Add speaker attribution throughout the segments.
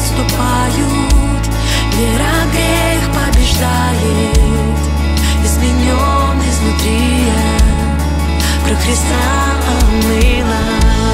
Speaker 1: отступают, вера грех побеждает, изменен изнутри я, кровь Христа омыла.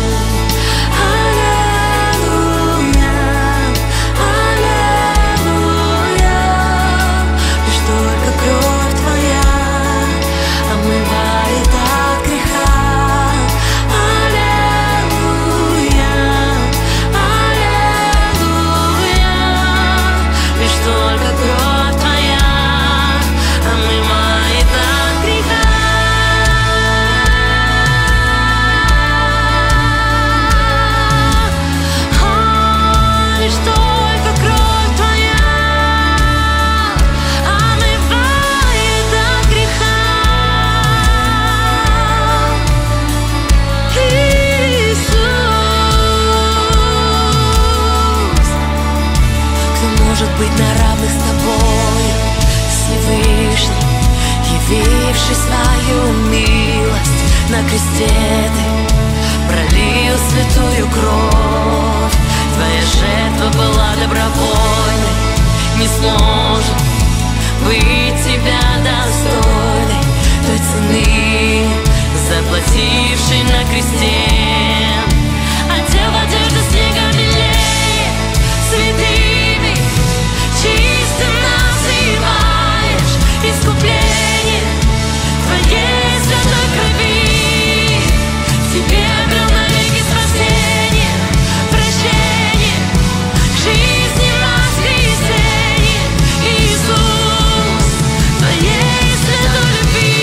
Speaker 2: Может быть на равных с тобой, Всевышний, явивший свою милость на кресте, ты пролил святую кровь. Твоя жертва была добровольной, не сможет быть тебя достойной той цены, заплатившей на кресте. Одел в одежду снега белее, святыми чистым называешь искупление Твоей святой крови. В Тебе обрел навеки спасение, прощение, жизни воскресенье. Иисус, Твоей святой любви.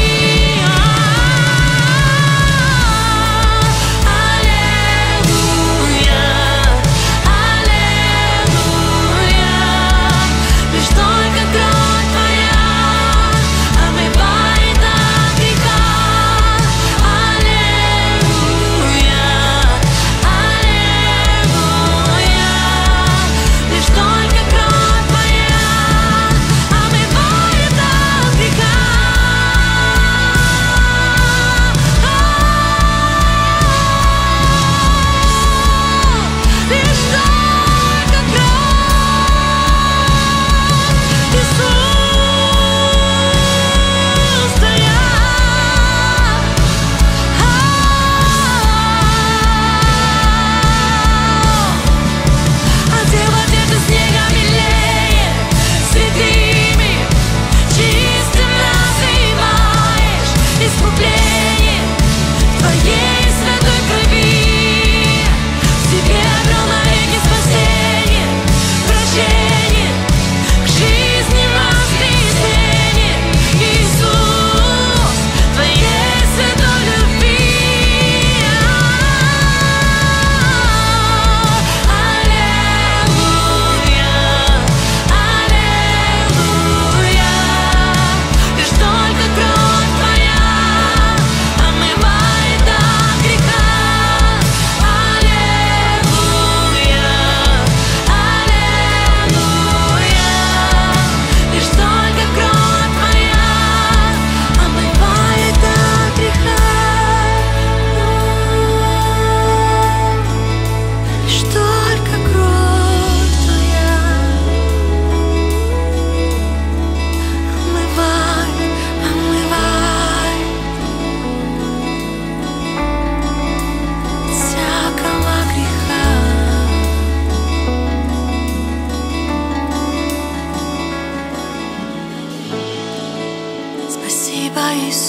Speaker 1: Спасибо,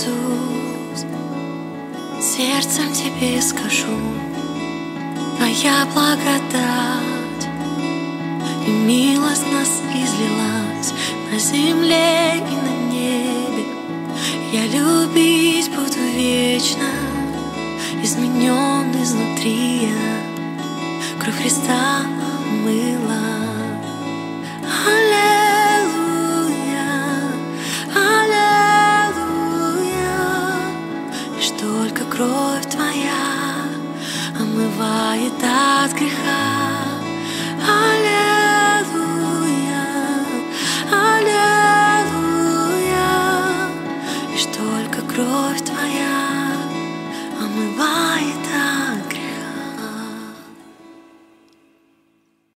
Speaker 1: Иисус, сердцем Тебе скажу, Твоя благодать и милость нас излилась на земле и на небе. Я любить буду вечно, изменен изнутри я, кровь Христа омыла. Только кровь Твоя омывает от греха.